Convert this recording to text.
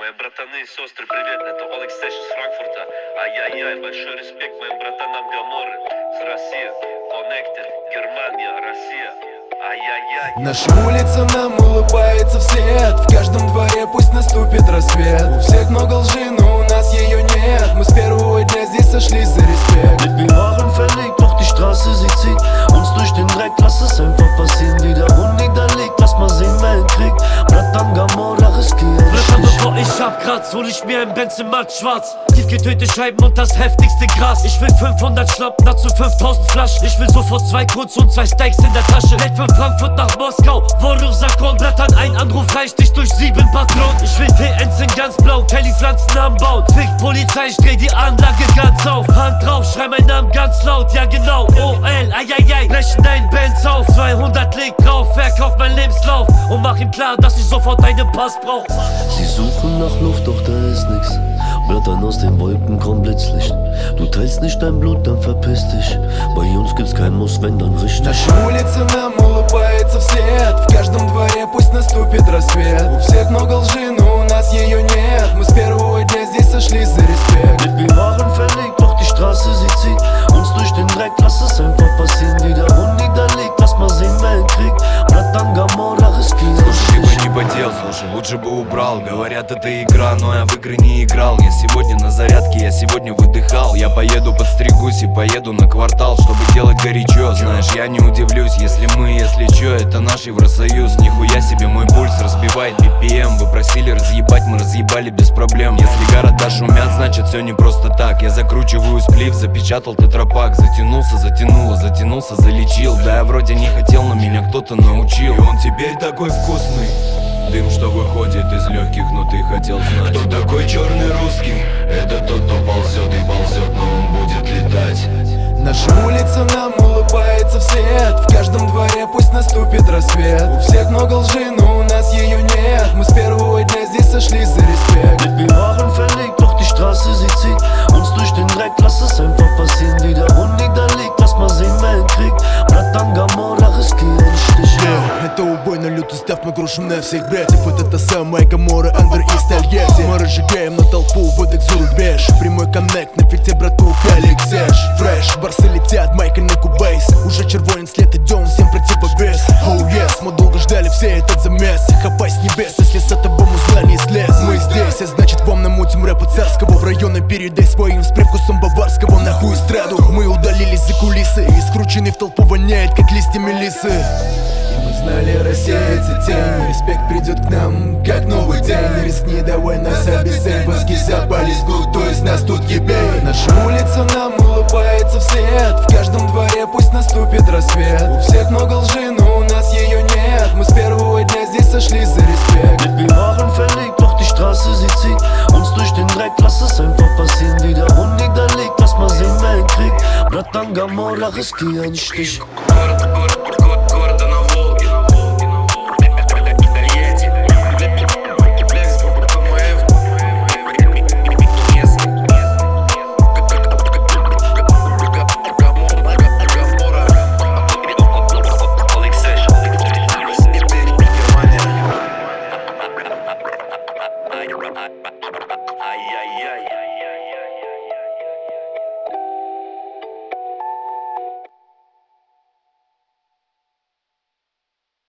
Мои братаны и сестры, привет, это Олекс Сэш из Франкфурта. Ай-яй-яй, большой респект моим братанам Гаморы с России. Connected, Германия, Россия. Ай-яй-яй. Наша улица нам улыбается вслед. В каждом дворе пусть наступит рассвет. У всех много лжи, но у нас ее нет. Мы с первого дня здесь сошлись за респект. Wir waren verlegt, doch die Straße sie zieht uns durch den Dreck. Lass es einfach passieren, wie der Hund niederlegt. Lass mal sehen, wer ihn kriegt. Bratan Gamora riskiert. Blätter bevor ich abkratz, hol ich mir ein Benz im Matt schwarz. Tiefgetönte Scheiben und das heftigste Gras. Ich will 500 Schnappen, dazu 5000 Flaschen. Ich will sofort 2 Kunz und 2 Steaks in der Tasche. Direkt von Frankfurt nach Moskau, Voruf Sakon. Blattern, ein Anruf reicht nicht durch 7 Patronen. Ich will TNs in ganz blau, Kelly Pflanzen anbauen. Fick Polizei, ich dreh die Anlage ganz auf. Hand drauf, schrei meinen Namen ganz laut, ja genau. OL, ai, brechen deinen Benz auf. 200 legt drauf, verkauf mein Lebenslauf. Und mach ihm klar, dass ich sofort einen Pass brauch. Sie suchen nach Luft, doch da ist nix. Blattern aus den Wolken kommt Blitzlicht. Du teilst nicht dein Blut, dann verpiss dich. Bei uns gibt's kein Muss, wenn dann richtig. Наша улица нам улыбается вслед. В каждом дворе пусть наступит рассвет. У всех много лжи, но у нас ее нет. Мы с первого дня здесь сошлись за респект. Wir waren verlegt, doch die Straße sie zieht uns durch den Dreck. Lass es einfach passieren, wie der Hund niederlegt. Lass mal sehen, wer ihn kriegt. Bratan Gamora riskiert. Слушай, бы не потел, слушай, лучше бы убрал. Говорят, это игра, но я в игры не играл. Я сегодня на зарядке, я сегодня выдыхал. Я поеду, подстригусь и поеду на квартал, чтобы делать горячо. Знаешь, я не удивлюсь, если мы, если чё, это наш Евросоюз. Нихуя себе мой пульс разбивает BPM. Вы просили разъебать, мы разъебали без проблем. Если города шумят, значит все не просто так. Я закручиваю сплив, запечатал тетрапак. Затянулся, затянулся, залечил. Да я вроде не хотел, но меня кто-то научил. И он теперь такой вкусный. Дым, что выходит из легких, но ты хотел знать. Кто такой черный русский? Это тот, кто ползет и ползет, но он будет летать. Наша улица нам улыбается вслед. В каждом дворе пусть наступит рассвет. У всех много лжи, но у нас ее нет. Мы с первого дня здесь сошлись за респект. Wir waren verlegt, doch die Straße sie zieht uns durch den Dreck. Lass es einfach passieren, wie der Hund niederlegt. Lass mal sehen, wer ihn kriegt. Bratan Gamora riskiert dich. Это убой на лютую ставь, мы крушим на всех братьев. Вот это самая Гамора, Андер и Тольятти. Мы разжигаем на толпу, выдох за рубеж. Прямой коннект на фите, братух, Алексеш. Фреш, барсы летят, Майкл на Кубейс. Уже червонен след, идем, всем противовес. Oh yes, мы долго ждали все этот замес. Хапай с небес, если с тобой музла не слез. Мы здесь, а значит вам намутим рэпа царского. В районе передай своим с привкусом баварского. Нахуй эстраду, мы удалились за кулисы. И скрученный в толпу воняет, как листья мелисы. И мы знали, рассеется тень. Респект придет к нам, как новый день. Рискни, давай нас обесцень. Мозги запались, кто из нас тут ебей. Наша улица нам улыбается вслед. В каждом дворе пусть наступит рассвет. У всех много лжи, но у нас ее нет. Мы с первого дня здесь сошлись за респект. Wir waren verlegt, doch die Straße sie zieht uns durch den Dreck. Lass es einfach passieren, wie der Hund niederlegt. Lass mal sehen, wer ihn kriegt. Bratan Gamora riskiert dich.